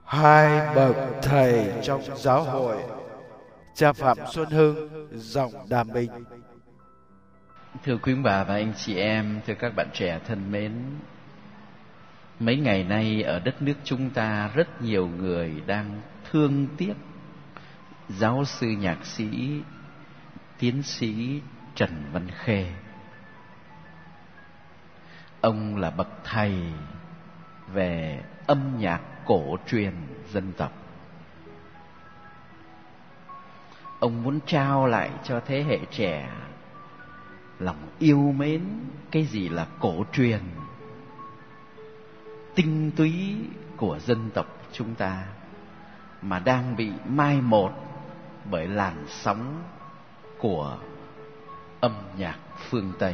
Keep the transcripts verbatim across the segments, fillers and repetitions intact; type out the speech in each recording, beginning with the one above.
Hai bậc thầy trong giáo hội. Cha Phạm Xuân Hưng, giọng Đàm Bình. Thưa quý bà và anh chị em, thưa các bạn trẻ thân mến, mấy ngày nay ở đất nước chúng ta rất nhiều người đang thương tiếc giáo sư nhạc sĩ, tiến sĩ Trần Văn Khê. Ông là bậc thầy về âm nhạc cổ truyền dân tộc. Ông muốn trao lại cho thế hệ trẻ lòng yêu mến cái gì là cổ truyền, tinh túy của dân tộc chúng ta mà đang bị mai một bởi làn sóng của âm nhạc phương Tây.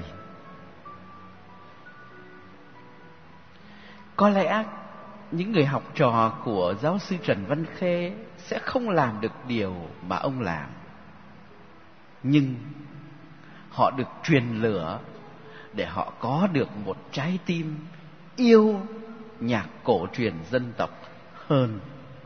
Có lẽ những người học trò của giáo sư Trần Văn Khê sẽ không làm được điều mà ông làm, nhưng họ được truyền lửa để họ có được một trái tim yêu nhạc cổ truyền dân tộc hơn.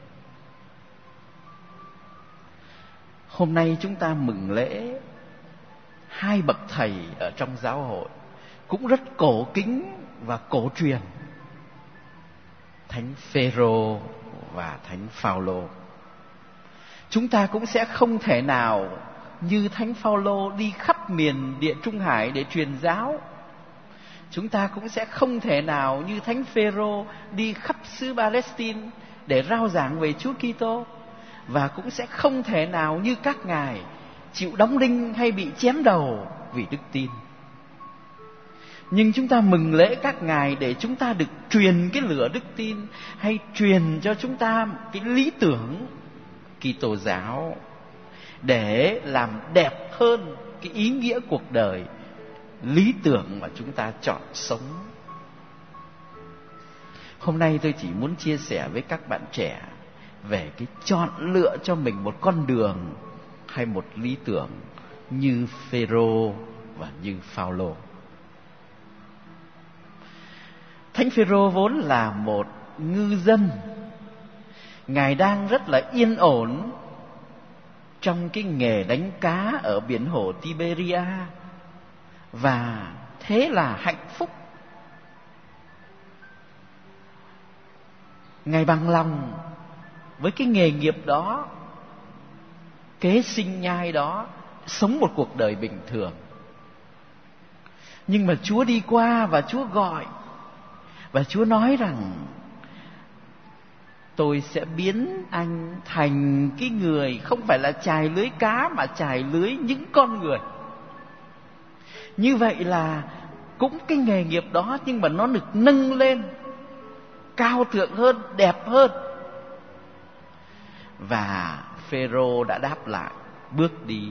Hôm nay chúng ta mừng lễ hai bậc thầy ở trong giáo hội cũng rất cổ kính và cổ truyền, Thánh Phêrô và Thánh Phaolô. Chúng ta cũng sẽ không thể nào như Thánh Phaolô đi khắp miền Địa Trung Hải để truyền giáo. Chúng ta cũng sẽ không thể nào như Thánh Phêrô đi khắp xứ Palestine để rao giảng về Chúa Kitô, và cũng sẽ không thể nào như các ngài chịu đóng đinh hay bị chém đầu vì đức tin. Nhưng chúng ta mừng lễ các ngài để chúng ta được truyền cái lửa đức tin, hay truyền cho chúng ta cái lý tưởng Kitô giáo để làm đẹp hơn cái ý nghĩa cuộc đời, lý tưởng mà chúng ta chọn sống. Hôm nay tôi chỉ muốn chia sẻ với các bạn trẻ về cái chọn lựa cho mình một con đường hay một lý tưởng như Phêrô và như Phaolô. Thánh Phêrô vốn là một ngư dân. Ngài đang rất là yên ổn trong cái nghề đánh cá ở biển hồ Tiberia, và thế là hạnh phúc. Ngài bằng lòng với cái nghề nghiệp đó, kế sinh nhai đó, sống một cuộc đời bình thường. Nhưng mà Chúa đi qua và Chúa gọi, và Chúa nói rằng tôi sẽ biến anh thành cái người không phải là chài lưới cá, mà chài lưới những con người. Như vậy là cũng cái nghề nghiệp đó, nhưng mà nó được nâng lên cao thượng hơn, đẹp hơn. Và Phêrô đã đáp lại, bước đi.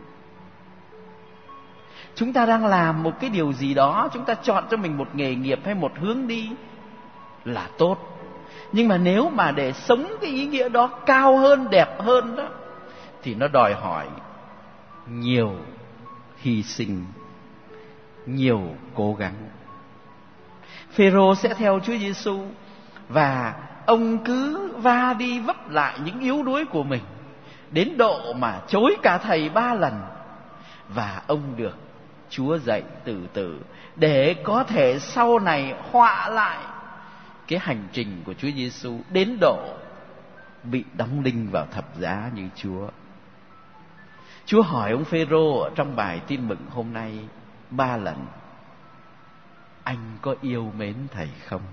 Chúng ta đang làm một cái điều gì đó, chúng ta chọn cho mình một nghề nghiệp hay một hướng đi là tốt. Nhưng mà nếu mà để sống cái ý nghĩa đó cao hơn, đẹp hơn đó, thì nó đòi hỏi nhiều hy sinh, nhiều cố gắng. Phêrô sẽ theo Chúa Giêsu, và ông cứ va đi vấp lại những yếu đuối của mình, đến độ mà chối cả thầy ba lần. Và ông được Chúa dạy từ từ để có thể sau này họa lại cái hành trình của Chúa Giêsu, đến độ bị đóng đinh vào thập giá như Chúa. Chúa hỏi ông Phêrô ở trong bài tin mừng hôm nay ba lần: anh có yêu mến thầy không?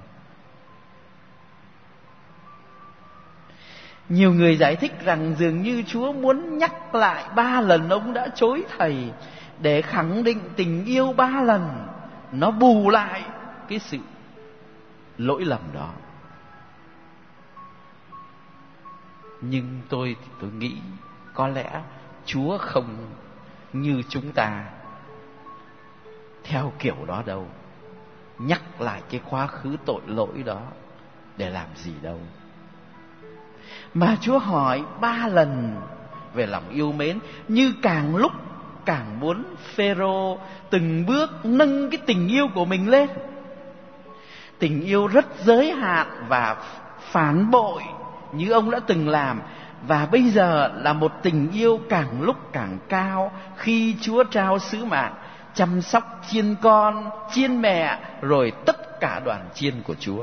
Nhiều người giải thích rằng dường như Chúa muốn nhắc lại ba lần ông đã chối thầy, để khẳng định tình yêu ba lần nó bù lại cái sự lỗi lầm đó. Nhưng tôi thì tôi nghĩ có lẽ Chúa không như chúng ta theo kiểu đó đâu. Nhắc lại cái quá khứ tội lỗi đó để làm gì đâu. Mà Chúa hỏi ba lần về lòng yêu mến, như càng lúc càng muốn Phêrô từng bước nâng cái tình yêu của mình lên. Tình yêu rất giới hạn và phản bội như ông đã từng làm. Và bây giờ là một tình yêu càng lúc càng cao, khi Chúa trao sứ mạng chăm sóc chiên con, chiên mẹ, rồi tất cả đoàn chiên của Chúa.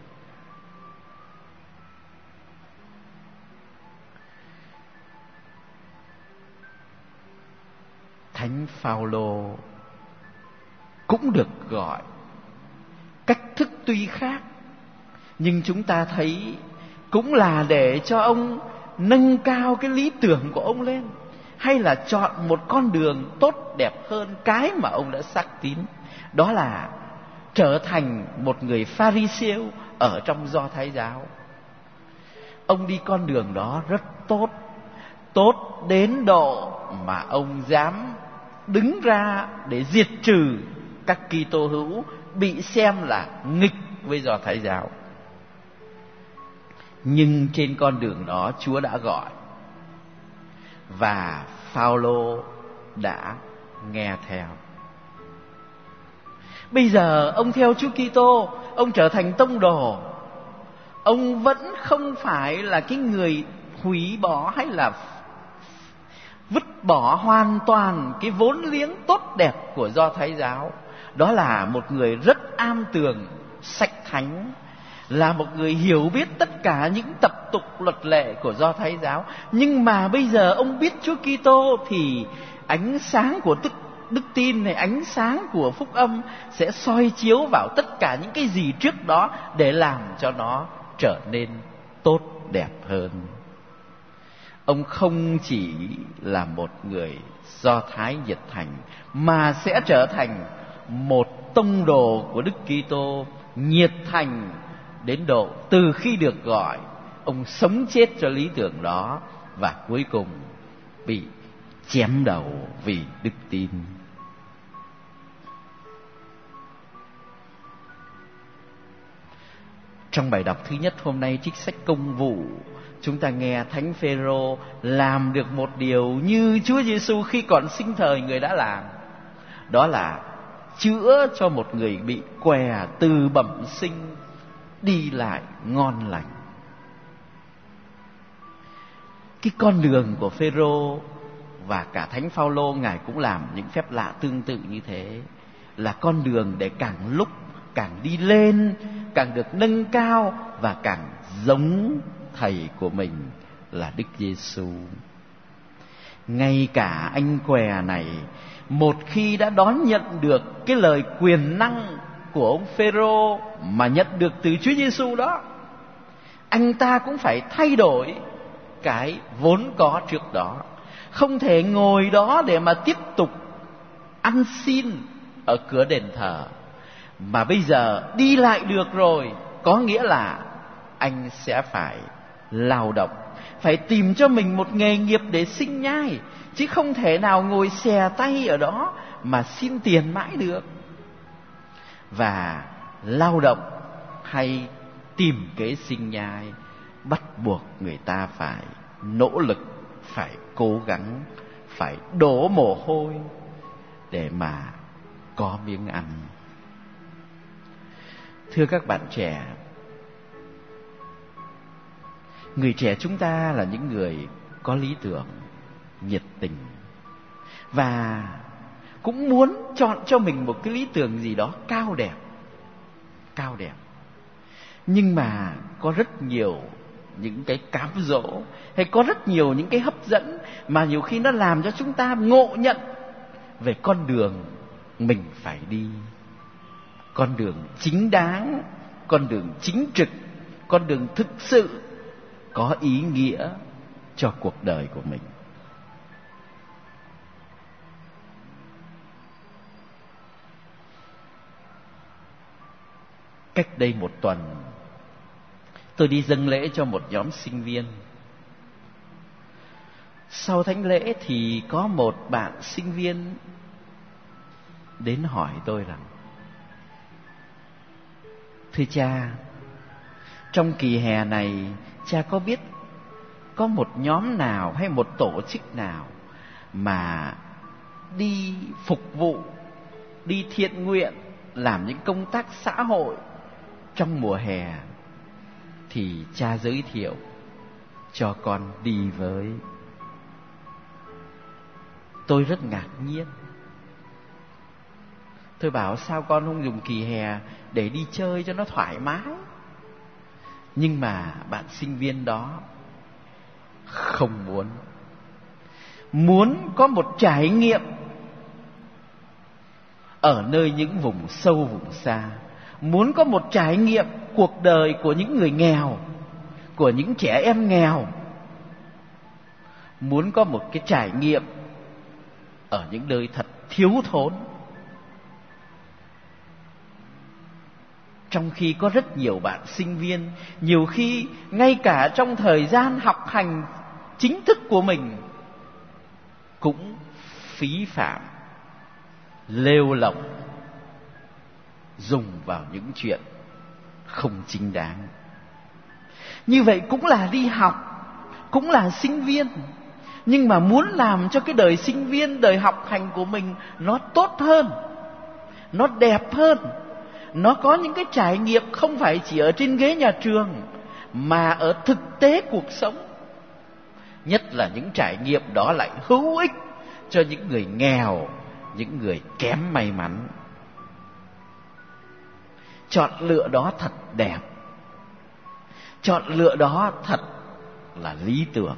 Thánh Phao-lô cũng được gọi, cách thức tuy khác, nhưng chúng ta thấy cũng là để cho ông nâng cao cái lý tưởng của ông lên, hay là chọn một con đường tốt đẹp hơn cái mà ông đã xác tín. Đó là trở thành một người Pha-ri-siêu ở trong Do Thái giáo. Ông đi con đường đó rất tốt, tốt đến độ mà ông dám đứng ra để diệt trừ các Kitô hữu bị xem là nghịch với Do Thái giáo. Nhưng trên con đường đó Chúa đã gọi, và Phao-lô đã nghe theo. Bây giờ ông theo Chúa Kitô, ông trở thành tông đồ. Ông vẫn không phải là cái người hủy bỏ hay là vứt bỏ hoàn toàn cái vốn liếng tốt đẹp của Do Thái giáo. Đó là một người rất am tường sách thánh, là một người hiểu biết tất cả những tập tục luật lệ của Do Thái giáo. Nhưng mà bây giờ ông biết Chúa Kitô thì ánh sáng của đức, đức tin này, ánh sáng của phúc âm sẽ soi chiếu vào tất cả những cái gì trước đó để làm cho nó trở nên tốt đẹp hơn. Ông không chỉ là một người Do Thái nhiệt thành, mà sẽ trở thành một tông đồ của Đức Kitô nhiệt thành đến độ từ khi được gọi, ông sống chết cho lý tưởng đó, và cuối cùng bị chém đầu vì đức tin. Trong bài đọc thứ nhất hôm nay, trích sách Công vụ, chúng ta nghe Thánh Phêrô làm được một điều như Chúa Giêsu khi còn sinh thời người đã làm. Đó là chữa cho một người bị què từ bẩm sinh đi lại ngon lành. Cái con đường của Phêrô và cả Thánh Phao-lô, ngài cũng làm những phép lạ tương tự như thế, là con đường để càng lúc càng đi lên, càng được nâng cao và càng giống thầy của mình là Đức Giêsu. Ngay cả anh què này, một khi đã đón nhận được cái lời quyền năng của ông Phêrô mà nhận được từ Chúa Giêsu đó, anh ta cũng phải thay đổi cái vốn có trước đó. Không thể ngồi đó để mà tiếp tục ăn xin ở cửa đền thờ, mà bây giờ đi lại được rồi, có nghĩa là anh sẽ phải lao động, phải tìm cho mình một nghề nghiệp để sinh nhai, chứ không thể nào ngồi xè tay ở đó mà xin tiền mãi được. Và lao động hay tìm kế sinh nhai bắt buộc người ta phải nỗ lực, phải cố gắng, phải đổ mồ hôi để mà có miếng ăn. Thưa các bạn trẻ, người trẻ chúng ta là những người có lý tưởng, nhiệt tình, và cũng muốn chọn cho mình một cái lý tưởng gì đó cao đẹp, cao đẹp. Nhưng mà có rất nhiều những cái cám dỗ, hay có rất nhiều những cái hấp dẫn mà nhiều khi nó làm cho chúng ta ngộ nhận về con đường mình phải đi. Con đường chính đáng, con đường chính trực, con đường thực sự có ý nghĩa cho cuộc đời của mình. Cách đây một tuần, tôi đi dâng lễ cho một nhóm sinh viên. Sau thánh lễ thì có một bạn sinh viên đến hỏi tôi rằng: thưa cha, trong kỳ hè này cha có biết có một nhóm nào hay một tổ chức nào mà đi phục vụ, đi thiện nguyện, làm những công tác xã hội trong mùa hè? Thì cha giới thiệu cho con đi với. Tôi rất ngạc nhiên. Tôi bảo sao con không dùng kỳ hè để đi chơi cho nó thoải mái. Nhưng mà bạn sinh viên đó không muốn. Muốn có một trải nghiệm ở nơi những vùng sâu vùng xa. Muốn có một trải nghiệm cuộc đời của những người nghèo, của những trẻ em nghèo. Muốn có một cái trải nghiệm ở những nơi thật thiếu thốn. Trong khi có rất nhiều bạn sinh viên, nhiều khi ngay cả trong thời gian học hành chính thức của mình cũng phí phạm, lêu lỏng, dùng vào những chuyện không chính đáng. Như vậy cũng là đi học, cũng là sinh viên. Nhưng mà muốn làm cho cái đời sinh viên, đời học hành của mình nó tốt hơn, nó đẹp hơn, nó có những cái trải nghiệm không phải chỉ ở trên ghế nhà trường, mà ở thực tế cuộc sống. Nhất là những trải nghiệm đó lại hữu ích cho những người nghèo, những người kém may mắn. Chọn lựa đó thật đẹp. Chọn lựa đó thật là lý tưởng.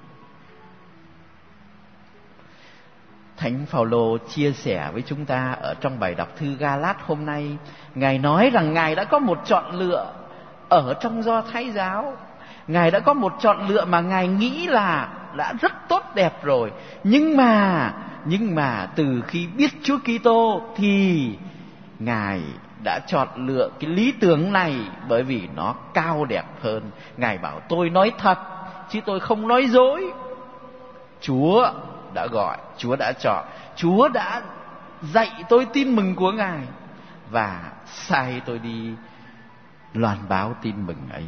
Thánh Phaolô chia sẻ với chúng ta ở trong bài đọc thư Ga-lát hôm nay. Ngài nói rằng Ngài đã có một chọn lựa ở trong Do Thái giáo. Ngài đã có một chọn lựa mà Ngài nghĩ là đã rất tốt đẹp rồi. Nhưng mà, nhưng mà từ khi biết Chúa Kitô thì Ngài đã chọn lựa cái lý tưởng này bởi vì nó cao đẹp hơn. Ngài bảo tôi nói thật chứ tôi không nói dối. Chúa đã gọi, Chúa đã chọn, Chúa đã dạy tôi tin mừng của Ngài và sai tôi đi loan báo tin mừng ấy.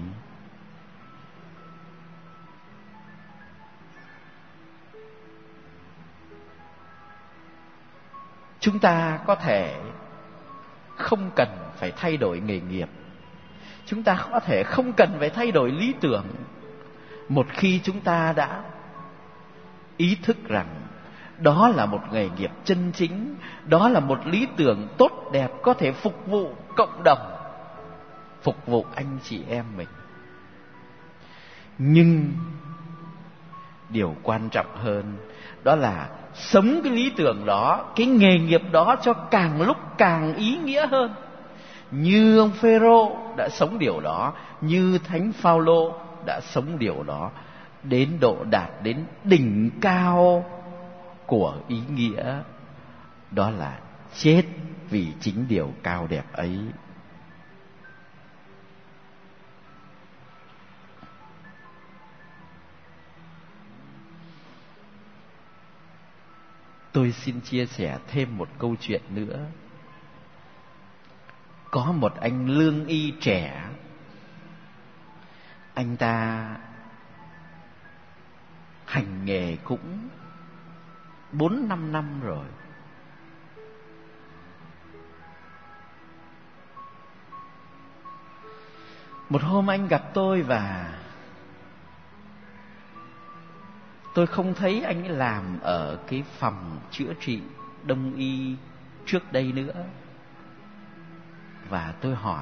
Chúng ta có thể không cần phải thay đổi nghề nghiệp. Chúng ta có thể không cần phải thay đổi lý tưởng. Một khi chúng ta đã ý thức rằng đó là một nghề nghiệp chân chính, đó là một lý tưởng tốt đẹp có thể phục vụ cộng đồng, phục vụ anh chị em mình. Nhưng điều quan trọng hơn đó là sống cái lý tưởng đó, cái nghề nghiệp đó cho càng lúc càng ý nghĩa hơn. Như ông Phêrô đã sống điều đó, như Thánh Phaolô đã sống điều đó, đến độ đạt đến đỉnh cao của ý nghĩa, đó là chết vì chính điều cao đẹp ấy. Tôi xin chia sẻ thêm một câu chuyện nữa. Có một anh lương y trẻ. Anh ta hành nghề cũng bốn năm năm rồi. Một hôm anh gặp tôi và tôi không thấy anh ấy làm ở cái phòng chữa trị đông y trước đây nữa. Và tôi hỏi,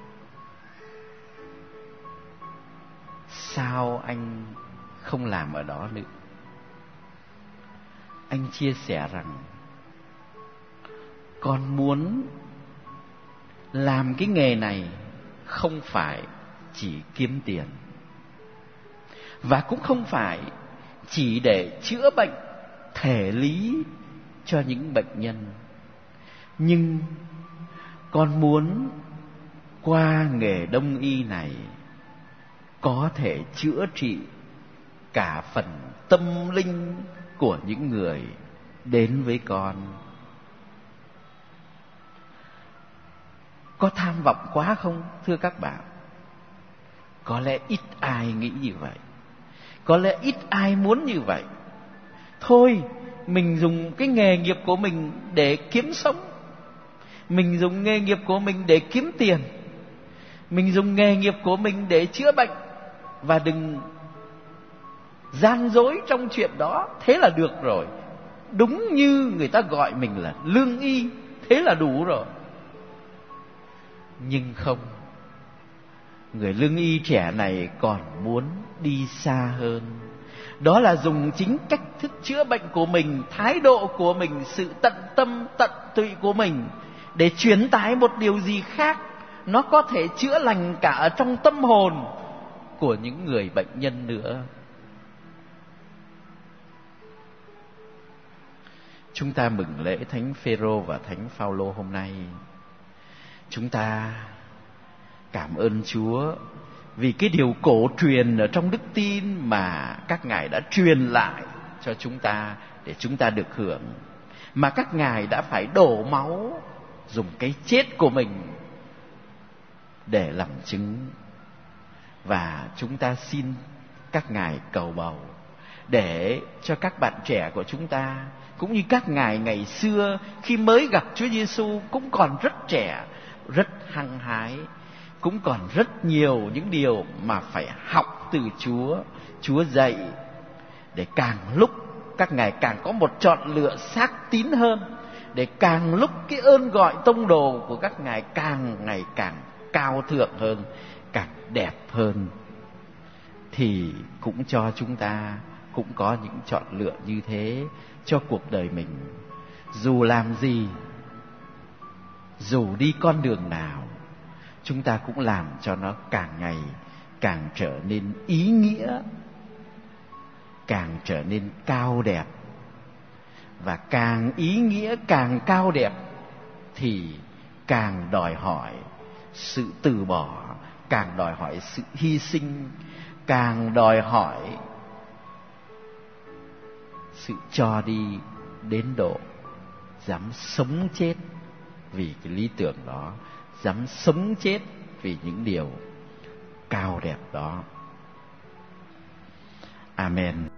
sao anh không làm ở đó nữa? Anh chia sẻ rằng, con muốn làm cái nghề này không phải chỉ kiếm tiền, và cũng không phải chỉ để chữa bệnh thể lý cho những bệnh nhân. Nhưng con muốn qua nghề đông y này có thể chữa trị cả phần tâm linh của những người đến với con. Có tham vọng quá không, thưa các bạn? Có lẽ ít ai nghĩ như vậy. Có lẽ ít ai muốn như vậy. Thôi, mình dùng cái nghề nghiệp của mình để kiếm sống. Mình dùng nghề nghiệp của mình để kiếm tiền. Mình dùng nghề nghiệp của mình để chữa bệnh. Và đừng gian dối trong chuyện đó, thế là được rồi. Đúng như người ta gọi mình là lương y, thế là đủ rồi. Nhưng không, người lương y trẻ này còn muốn đi xa hơn. Đó là dùng chính cách thức chữa bệnh của mình, thái độ của mình, sự tận tâm tận tụy của mình để truyền tải một điều gì khác. Nó có thể chữa lành cả ở trong tâm hồn của những người bệnh nhân nữa. Chúng ta mừng lễ Thánh Phêrô và Thánh Phaolô hôm nay. Chúng ta cảm ơn Chúa vì cái điều cổ truyền ở trong đức tin mà các ngài đã truyền lại cho chúng ta để chúng ta được hưởng, mà các ngài đã phải đổ máu, dùng cái chết của mình để làm chứng. Và chúng ta xin các ngài cầu bầu để cho các bạn trẻ của chúng ta, cũng như các ngài ngày xưa khi mới gặp Chúa Giêsu cũng còn rất trẻ, rất hăng hái, cũng còn rất nhiều những điều mà phải học từ Chúa, Chúa dạy, để càng lúc các ngài càng có một chọn lựa xác tín hơn, để càng lúc cái ơn gọi tông đồ của các ngài càng ngày càng cao thượng hơn, càng đẹp hơn. Thì cũng cho chúng ta cũng có những chọn lựa như thế cho cuộc đời mình. Dù làm gì, dù đi con đường nào, chúng ta cũng làm cho nó càng ngày càng trở nên ý nghĩa, càng trở nên cao đẹp. Và càng ý nghĩa, càng cao đẹp thì càng đòi hỏi sự từ bỏ, càng đòi hỏi sự hy sinh, càng đòi hỏi sự cho đi đến độ dám sống chết vì cái lý tưởng đó, dám sống chết vì những điều cao đẹp đó. Amen.